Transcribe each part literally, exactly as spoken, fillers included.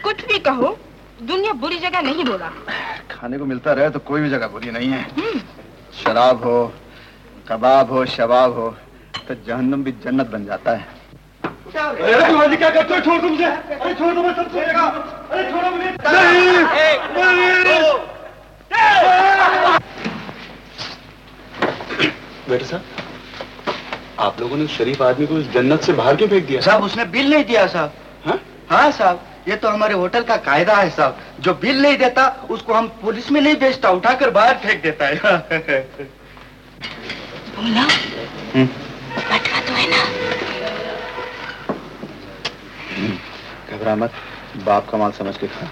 कुछ भी कहो, दुनिया बुरी जगह नहीं बोला। खाने को मिलता रहे तो कोई भी जगह बुरी नहीं है। शराब हो, कबाब हो, शबाब हो, तो जहन्नम भी जन्नत बन जाता है। अरे तुम्हारी क्या करते हो? छोड़ दो मुझे। अरे छोड़ दो, मैं सब छोड़ेगा। अरे छोड़ो मुझे। नहीं। बेटे साहब, आप लोगों ने शरीफ आदमी को इस जन्नत से बाहर क्यों फेंक दिया? साहब उसने बिल नहीं दिया साहब। हाँ? हाँ साहब, ये तो हमारे होटल का कायदा है साहब। जो बिल नहीं देता उसको हम पुलिस में नहीं भेजता, उठाकर बाहर फेंक देता है। बोला बटवा तो है ना। घबरा मत, बाप का माल समझ के खा।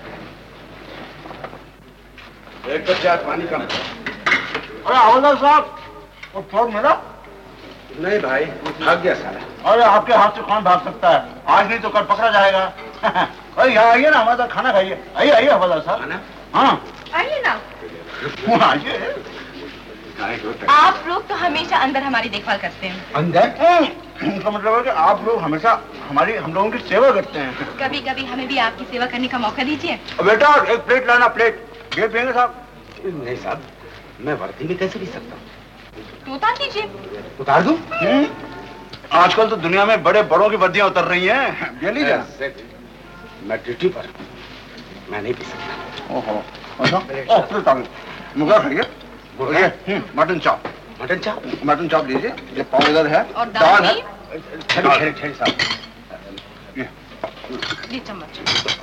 एक कप चाय पानी कम। अरे हवलदार साहब, वो फोन मेरा? नहीं भाई, भाग गया साला। अरे आपके हाथ से कौन भाग सकता है? आज नहीं तो कल पकड़ा जाएगा। अरे यहाँ आइए ना, हमारे साथ खाना खाइए। आइए आइए हवलदार साहब। हाँ आइए ना। आइए। आप लोग तो हमेशा अंदर हमारी देखभाल करते हैं। अंदर? इसका मतलब है कि आप लोग हमेशा हमारी हम लोगों की सेवा करते हैं। कभी कभी हमें भी आपकी सेवा करने का मौका दीजिए। बेटा एक प्लेट लाना, प्लेट। ये पिएंगे साहब? नहीं साहब, मैं वर्दी में कैसे पी सकता हूँ? तो उतार दीजिए। उतार दूं? आजकल तो दुनिया में बड़े बड़ों की वर्दियां उतर रही हैं। ये लीजिए। मैं ड्यूटी पर, मैं नहीं पी सकता। ओहो, अच्छा। मुर्गा खाइए। बोलिए। Mutton chop. Mutton chop? Mutton chop लीजिए। ये पाव इधर है। और दाल है। ठहरिए ठहरिए ठहरिए साहब। ये चम्मच।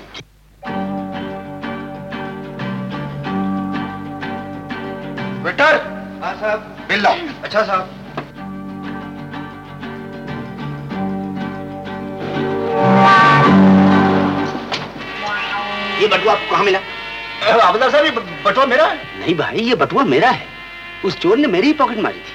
वेटर। हाँ साहब। बिल लाओ। अच्छा साहब। ये बटुआ आपको कहाँ मिला? हवलदार साहब, ये बटुआ मेरा है? नहीं भाई, ये बटुआ मेरा है। उस चोर ने मेरी ही पॉकेट मारी थी।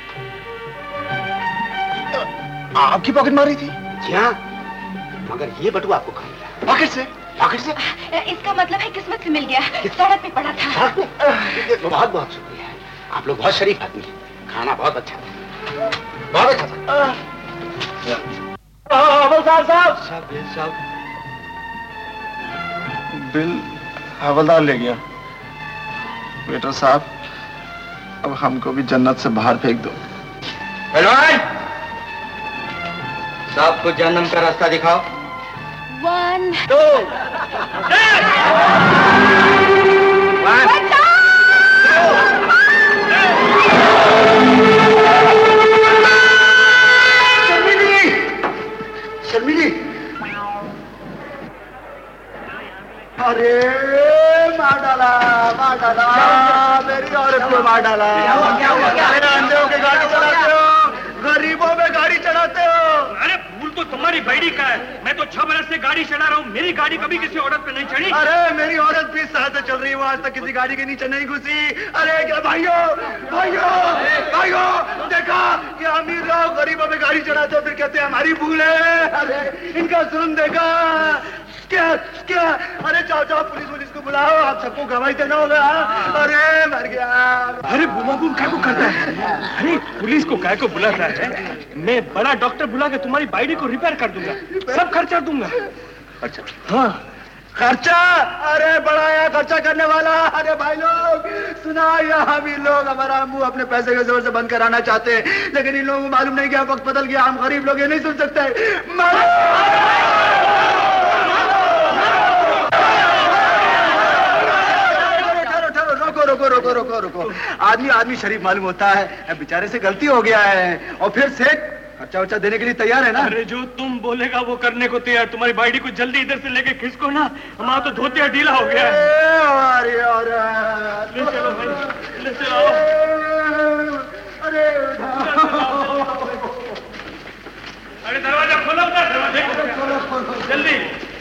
आपकी पॉकेट मारी थी? जी हाँ, मगर ये बटुआ आपको कहाँ मिला? पॉकेट से? पॉकेट से? इसका मतलब है किस्मत से मिल गया। सड़क पे पड़ा था। बहुत बहुत शुक्रिया। आप लोग बहुत शरीफ आदमी हैं। खाना बहुत अच्छा था, बहुत अच्छा था। हवलदार साहब। साहब बिल साहब। बिल हवलदार ले गया। बेटा साहब, अब हमको भी जन्नत से बाहर फेंक दो। पहलवान साहब को जन्नत का रास्ता दिखाओ। वन टू शर्मिली, शर्मिली। अरे मार डाला, मार डाला, मेरी औरत को मार डाला। मेरे अंधों के गाड़ी चलाते हो, गरीबों में गाड़ी चढ़ाते हो। अरे भूल तो तुम्हारी बैडी का है। मैं तो छह बरस से गाड़ी चला रहा हूँ, मेरी गाड़ी कभी किसी औरत पे नहीं चढ़ी। अरे मेरी औरत बीस साल से चल रही है, वो आज तक किसी गाड़ी के नीचे नहीं घुसी। अरे क्या भाइयों, भाइयों, भाइयों, देखा कि अमीर लोग गरीबों में गाड़ी चढ़ाते हो, फिर कहते हैं हमारी भूल है। अरे इनका जुल्म देखा। क्या क्या? अरे जाओ जाओ, पुलिस पुलिस को बुलाओ, आप सबको गवाही देना होगा। अरे मर गया। अरे बुमा बुम क्या को करता है? अरे पुलिस को क्या को बुलाता है? मैं बड़ा डॉक्टर बुला के तुम्हारी बाइडी को रिपेयर कर दूंगा, सब खर्चा दूंगा। अच्छा हाँ, खर्चा? अरे बड़ा या खर्चा करने वाला। अरे भाई लोग सुना, यहाँ भी लोग हमारा मुंह अपने पैसे के जोर से बंद कराना चाहते हैं, लेकिन इन लोगों को मालूम नहीं कि वक्त बदल गया। हम गरीब लोग ये नहीं सुन सकते। रोको रोको रोको रोको, आदमी आदमी शरीफ मालूम होता है, बेचारे से गलती हो गया है। और फिर सेठ खर्चा उर्चा देने के लिए तैयार है ना? अरे जो तुम बोलेगा वो करने को तैयार। तुम्हारी बाइडी को जल्दी इधर से लेके खिसको ना, हमारा तो धोतिया ढीला हो गया है। ले चलो भाई, ले चलो। अरे अरे दरवाजा खोलो, दरवाजा खोलो जल्दी।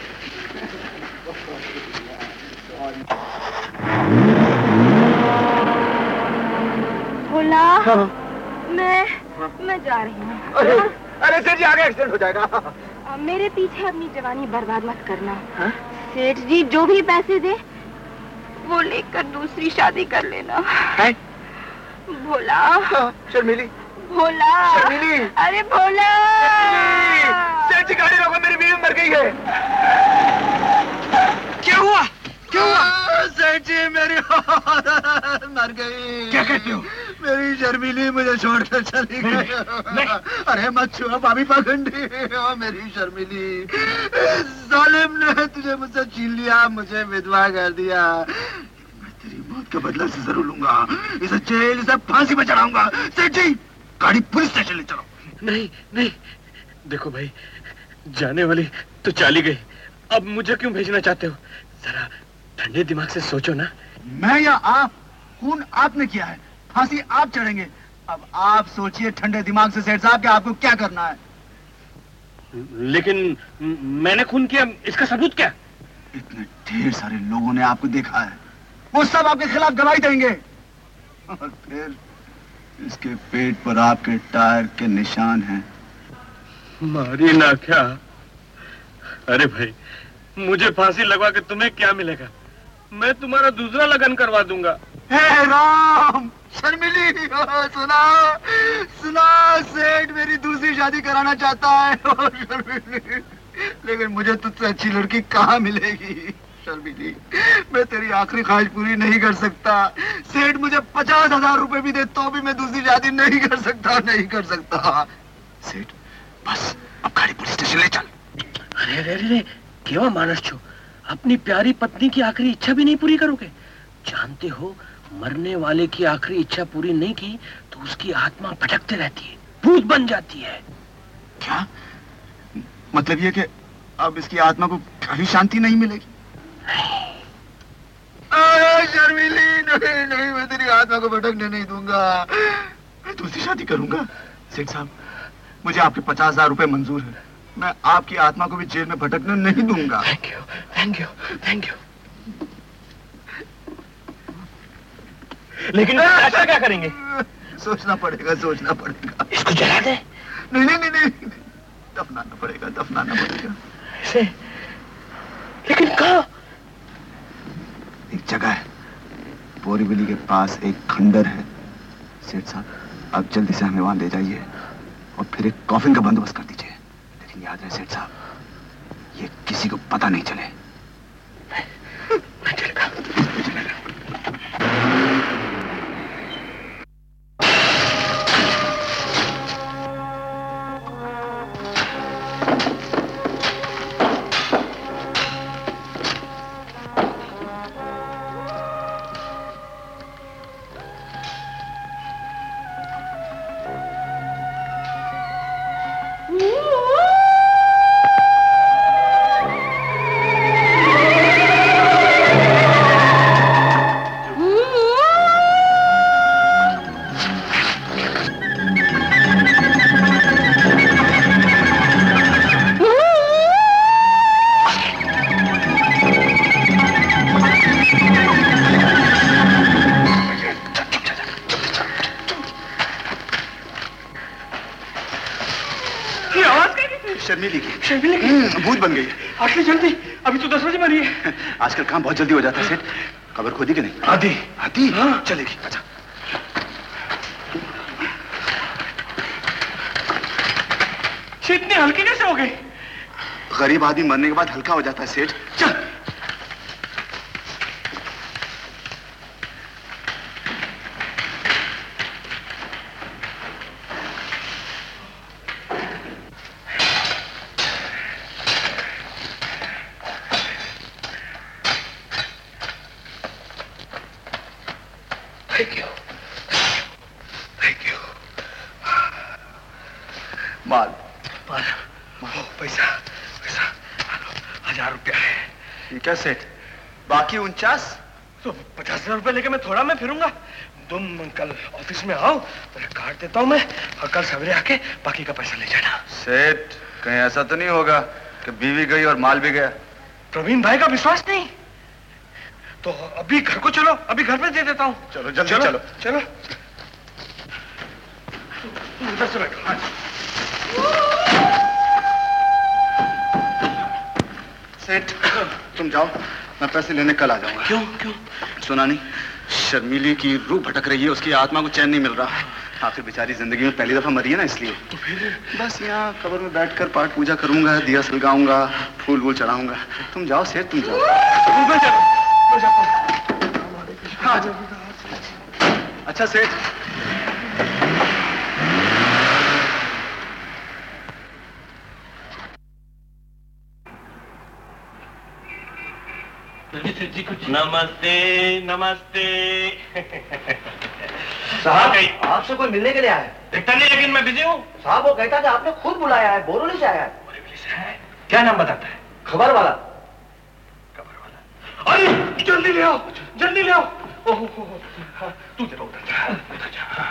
भोला, मैं मैं जा रही हूँ। अरे अरे सेठ जी, आगे एक्सीडेंट हो जाएगा। मेरे पीछे अपनी जवानी बर्बाद मत करना। सेठ जी जो भी पैसे दे वो लेकर दूसरी शादी कर लेना। है? भोला। शर्मिली, भोला, शर्मिली। अरे भोला। सेठ जी गाड़ी रोको, मेरी बीवी मर गई है। गई मेरी मर गई। क्या कहते हो? मेरी शर्मिली मुझे छोड़कर चली गई। अरे मत छुओ भाभी पाखंडी, मेरी शर्मिली। जालिम ने तुझे मुझसे छीन लिया, मुझे विधवा कर दिया। मैं तेरी मौत का बदला से जरूर लूंगा। इसे जेल, इसे फांसी में चढ़ाऊंगा। सेठ जी, गाड़ी पुलिस स्टेशन ले चलो। नहीं नहीं, देखो भाई, जाने वाली तो चली गई, अब मुझे क्यों भेजना चाहते हो? जरा ठंडे दिमाग से सोचो ना। मैं या आप? खून आपने किया है, फांसी आप चढ़ेंगे। अब आप सोचिए ठंडे दिमाग से सेठ साहब कि आपको क्या करना है। लेकिन मैंने खून किया, इसका सबूत क्या? इतने ढेर सारे लोगों ने आपको देखा है, वो सब आपके खिलाफ गवाही देंगे। और फिर इसके पेट पर आपके टायर के निशान हैं। मारी ना क्या? अरे भाई, मुझे फांसी लगवा के तुम्हें क्या मिलेगा? मैं तुम्हारा दूसरा लगन करवा दूंगा। हे राम, शर्मिली, सुना सुना, सेठ मेरी दूसरी शादी कराना चाहता है। ओ शर्मिली, लेकिन मुझे तुझसे अच्छी लड़की कहाँ मिलेगी? शर्मिली, मैं तेरी आखिरी ख्वाहिश पूरी नहीं कर सकता। सेठ मुझे पचास हजार रुपए भी दे तो भी मैं दूसरी शादी नहीं कर सकता, नहीं कर सकता। सेठ, बस अब गाड़ी पुलिस स्टेशन ले चल। अरे अरे अरे, क्यों मानस छो? अपनी प्यारी पत्नी की आखिरी इच्छा भी नहीं पूरी करोगे? जानते हो, मरने वाले की आखिरी इच्छा पूरी नहीं की तो उसकी आत्मा भटकती रहती है, भूत बन जाती है। क्या मतलब ये कि अब इसकी आत्मा को कभी शांति नहीं मिलेगी? शर्मिली, नहीं नहीं, मैं तेरी आत्मा को भटकने नहीं दूंगा। मैं दूसरी शादी करूंगा। सेठ साहब, मुझे आपके पचास हजार रुपए मंजूर है। मैं आपकी आत्मा को भी जेल में भटकने नहीं दूंगा। Thank you, thank you, thank you. लेकिन ऐसा क्या करेंगे? सोचना पड़ेगा, सोचना पड़ेगा। इसको जला दे? नहीं नहीं नहीं, नहीं। दफनाना पड़ेगा, दफनाना पड़ेगा। इसे? लेकिन कहाँ? एक जगह है, बोरीवली के पास एक खंडर है। सेठ साहब, आप जल्दी से हमें वहां ले जाइए और फिर एक कॉफिन का बंदोबस्त कर दीजिए। लेकिन याद रहे सेठ साहब, ये किसी को पता नहीं चले। मैं चलेगा। शर्मिली की। शर्मिली की? भूत बन गई। आखिर जल्दी, अभी तो दस बजे मरी है। आजकल काम बहुत जल्दी हो जाता है सेठ। खबर खोदी कि नहीं? आधी आधी? हाँ। चलेगी। अच्छा, इतनी हल्की कैसे हो गई? गरीब आदमी मरने के बाद हल्का हो जाता है सेठ। चल। Thank you, thank you. माल माल, पैसा पैसा हजार रुपया है। ठीक है सेठ, बाकी उनचास? तो पचास हजार रुपया लेके मैं थोड़ा मैं फिरूंगा। तुम कल ऑफिस में आओ, मैं काट देता हूँ मैं, और कल सवेरे आके बाकी का पैसा ले जाना। सेठ, कहीं ऐसा तो नहीं होगा कि बीवी गई और माल भी गया? प्रवीण भाई का विश्वास नहीं? तो अभी घर को चलो, अभी घर पे दे देता हूँ। चलो जल्दी चलो चलो, चलो, उधर से बैठो। हाँ। सेठ तुम जाओ, मैं पैसे लेने कल आ जाऊंगा। क्यों क्यों? सुना नहीं, शर्मिली की रूह भटक रही है, उसकी आत्मा को चैन नहीं मिल रहा। आखिर बेचारी जिंदगी में पहली दफा मरी है ना, इसलिए। तो फिर बस यहाँ कब्र में बैठकर पाठ पूजा करूंगा, दिया सलगाऊंगा, फूल वूल चढ़ाऊंगा। तुम जाओ सेठ, तुम जाओ। मैं जाता हूँ, मैं जाता हूँ। हाँ जल्दी। अच्छा सेठ, जी कुछ नमस्ते नमस्ते। साहब आपसे कोई मिलने के लिए आया है। दिखता नहीं लेकिन मैं बिजी हूँ। साहब वो कहता कि आपने खुद बुलाया है, बोरोली से आया है। बोरीवली से है? क्या नाम बताता है? खबर वाला। खबर वाला। अरे जल्दी ले आओ, जल्दी ले आओ। ओहो तू जरा उधर जा, उधर जा।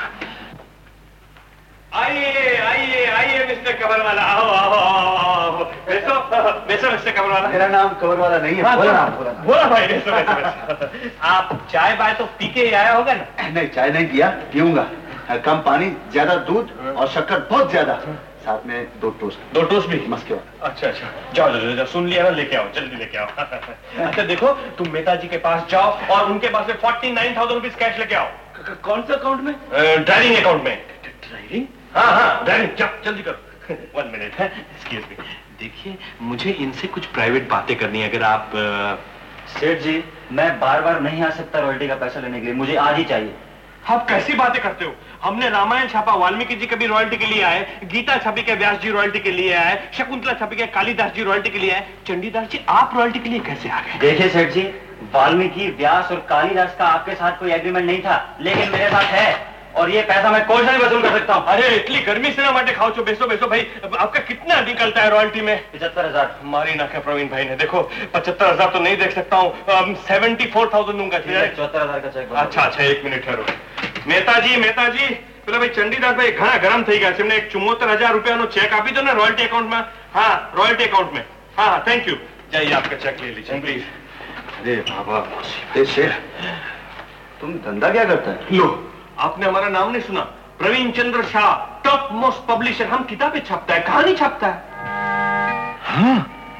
आइए आइए आइए मिस्टर खबर वाला, आओ आओ आओ। बैसो बैसो मिस्टर खबर वाला। मेरा नाम खबर वाला नहीं है। बोला ना, बोला ना। बोला भाई, बैसो बैसो बैसो। आप चाय बाय तो पी के आया होगा ना? नहीं, चाय नहीं पिया, पीऊंगा। कम पानी, ज्यादा दूध और शक्कर बहुत ज्यादा, साथ में दो टोस्ट। दो टोस्ट भी? मस्के वाला। अच्छा अच्छा, जाओ जाओ जाओ, सुन लिया ना, लेके आओ, जल्दी लेके आओ। अच्छा देखो, तुम मेहता जी के पास जाओ और उनके पास से forty nine thousand rupees cash लेके आओ। कौन सा अकाउंट में? ड्राइविंग अकाउंट में। ड्राइविंग? हाँ हाँ ड्राइविंग, जाओ जल्दी करो। वन मिनट है, एक्सक्यूज मी। देखिए मुझे इनसे कुछ प्राइवेट बातें करनी है, अगर आप। सेठ जी, मैं बार बार नहीं आ सकता रॉयल्टी का पैसा लेने के लिए, मुझे आज ही चाहिए। आप कैसी बातें करते हो? हमने रामायण छापा, वाल्मीकि जी कभी रॉयल्टी के लिए आए, गीता छपी के व्यास जी रॉयल्टी के लिए आए, शकुंतला छपी के कालिदास जी रॉयल्टी के लिए आए, चंडीदास जी आप रॉयल्टी के लिए कैसे आ गए? देखिए सेठ जी, वाल्मीकि, व्यास और कालिदास का आपके साथ कोई एग्रीमेंट नहीं था, लेकिन मेरे साथ है, और ये पैसा मैं कोई से नहीं वसूल कर सकता हूँ। अरे इतनी गर्मी से ना माटे खाओ चो, बेसो बेसो भाई। आपका कितना निकलता है रॉयल्टी में? पचहत्तर हजार। मारी ना क्या प्रवीण भाई ने, देखो पचहत्तर हजार तो नहीं देख सकता हूँ, सेवेंटी फोर थाउजेंड दूंगा। चौहत्तर हजार का चेक। अच्छा अच्छा, एक मिनट ठहरो। मेहता जी मेहता जी, પેલા ભાઈ ચંડીદાસ ભાઈ ઘણા ગરમ થઈ ગયા છે, એમને એક ચુમ્મોતેર हजार રૂપિયાનો ચેક આપી દો ને રોયલ્ટી એકાઉન્ટમાં। हाँ रॉयल्टी अकाउंट में। हाँ हाँ थैंक यू, जाइए आपका चेक ले लीजिए प्लीज। अरे बाबा, ए शेर, तुम धंधा क्या करता है? लो, आपने हमारा नाम नहीं सुना? Praveen Chandra Shah, top most publisher. हम किताबें छापता है, कहानी छापता है। हाँ,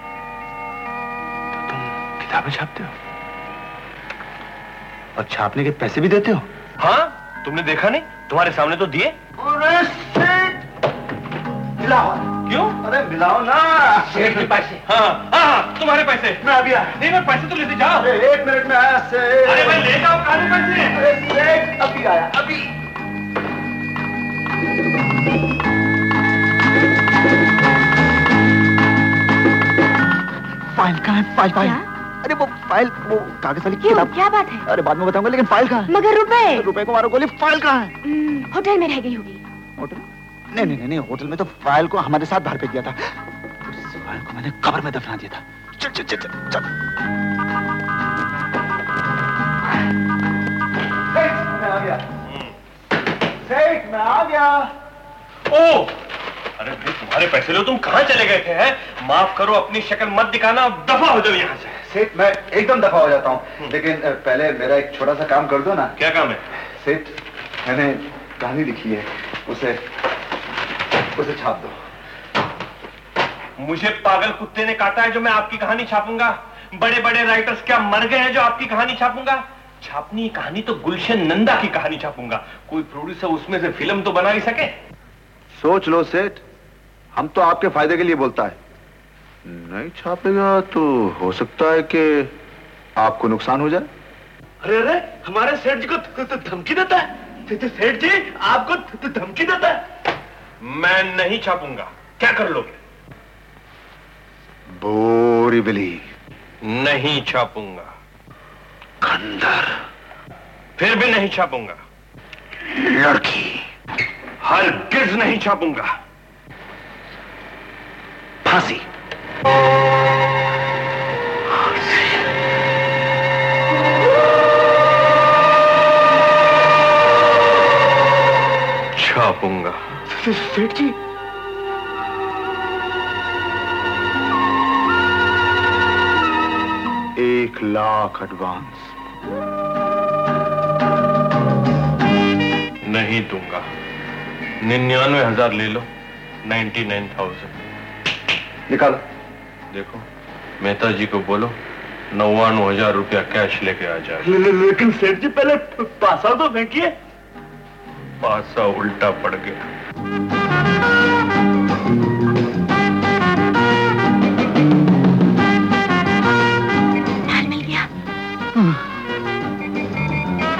तो तुम किताबें छापते हो और छापने के पैसे भी देते हो? हाँ, तुमने देखा नहीं? तुम्हारे सामने तो दिए। अरे सेठ, मिलाओ। क्यों? अरे मिलाओ ना। सेठ के पैसे? हाँ हाँ, तुम्हारे पैसे। मैं अभी आया। नहीं, मैं पैसे तो लेते जाओ। अरे एक मिनट में आया सेठ। अरे भाई ले जाओ, कहां पैसे? अरे सेठ अभी आया, अभी। फाइल कहाँ है? File file. अरे वो फाइल, वो कागज वाली किताब। क्या बात है? अरे बाद में बताऊंगा, लेकिन फाइल कहाँ है? मगर रुपए। रुपए को मारो गोली, फाइल कहाँ है? होटल में रह गई होगी। होटल? नहीं नहीं नहीं, होटल में तो फाइल को हमारे साथ बाहर फेंक दिया था। उस फाइल को मैंने कब्र में दफना दिया था। चल चल चल चल चल। सेठ मैं आ गया। सेठ मैं आ गया। ओ, अरे भाई तुम्हारे पैसे लो, तुम कहाँ चले गए थे? हैं? माफ करो, अपनी शक्ल मत दिखाना, दफा हो जाओ यहाँ से। सेठ मैं एकदम दफा हो जाता हूँ, लेकिन पहले मेरा एक छोटा सा काम कर दो ना। क्या काम है? सेठ, मैंने कहानी लिखी है, उसे उसे छाप दो। मुझे पागल कुत्ते ने काटा है जो मैं आपकी कहानी छापूंगा? बड़े बड़े राइटर्स क्या मर गए हैं जो आपकी कहानी छापूंगा? छापनी कहानी तो गुलशन नंदा की कहानी छापूंगा। कोई प्रोड्यूसर उसमें से फिल्म तो बना ही सके। सोच लो सेठ, हम तो आपके फायदे के लिए बोलता है। नहीं छापेगा तो हो सकता है कि आपको नुकसान हो जाए। अरे अरे, हमारे सेठ जी को धमकी देता है? सेठ जी आपको धमकी देता है? मैं नहीं छापूंगा। क्या कर लोगे? बोरीवली नहीं छापूंगा। खंडर फिर भी नहीं छापूंगा। लड़की हरगिज नहीं छापूंगा। फांसी छापूंगा। सेठ जी, एक लाख एडवांस नहीं दूंगा। निन्यानवे हजार ले लो, नाइन्टी नाइन थाउजेंड निकालो। देखो, मेहता जी को बोलो नवानवे हजार रुपया कैश लेके आ जाए। ले, ले, लेकिन सेठ जी पहले पासा तो फेंकिए। पासा उल्टा पड़ गया। मिल गया।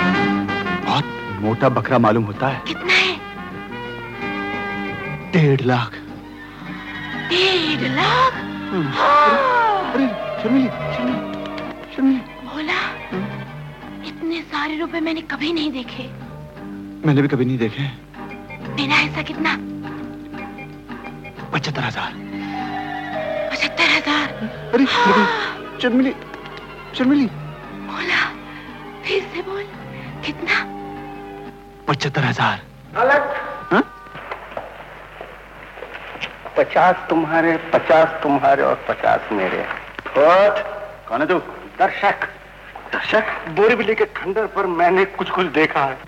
छोटा बकरा मालूम होता है? कितना है? डेढ़ लाख। डेढ़ लाख? अरे शर्मिली, शर्मिली, शर्मिली। भोला, इतने सारे रुपए मैंने कभी नहीं देखे। मैंने भी कभी नहीं देखे। मेरा हिस्सा कितना? पचहत्तर हजार। पचहत्तर हजार? अरे शर्मिली, शर्मिली। भोला, फिर से बोल, कितना? पचहत्तर हजार। अलग। पचास तुम्हारे, पचास तुम्हारे और पचास मेरे। कौन है तू? दर्शक। दर्शक? बोरीवली के खंडर पर मैंने कुछ कुछ देखा है।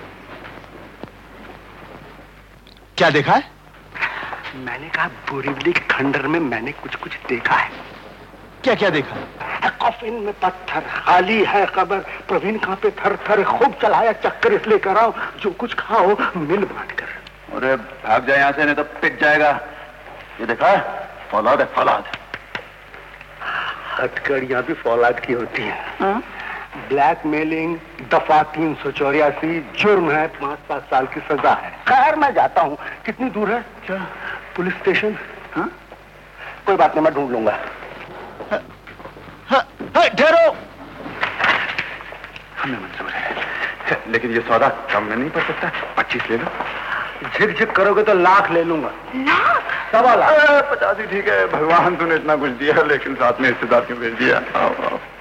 क्या देखा है? मैंने कहा बोरीवली के खंडर में मैंने कुछ कुछ देखा है। क्या क्या देखा? कॉफिन में पत्थर, खाली है कब्र, प्रवीण कहाँ पे थर थर, खूब चलाया चक्कर इसलिए कराओ, जो कुछ खाओ मिल बांट कर। अरे भाग जाए यहाँ से, नहीं तो पिट जाएगा। ये देखा है? फौलाद है, फौलाद। हथकड़ियां भी फौलाद की होती है। ब्लैकमेलिंग दफा तीन सौ चौरासी जुर्म है, पांच पांच साल की सजा है। खैर मैं जाता हूँ। कितनी दूर है? क्या? Police station? हाँ? कोई बात नहीं, मैं ढूंढ लूंगा। ठहरो। हमें मंजूर है, लेकिन ये सौदा कम में नहीं पड़ सकता। पच्चीस ले लो। झिक झिक करोगे तो लाख ले लूंगा। लाख? सवा लाख। पचास ही ठीक है। भगवान तूने इतना कुछ दिया, लेकिन साथ में हिस्सेदार क्यों भेज दिया? आओ आओ।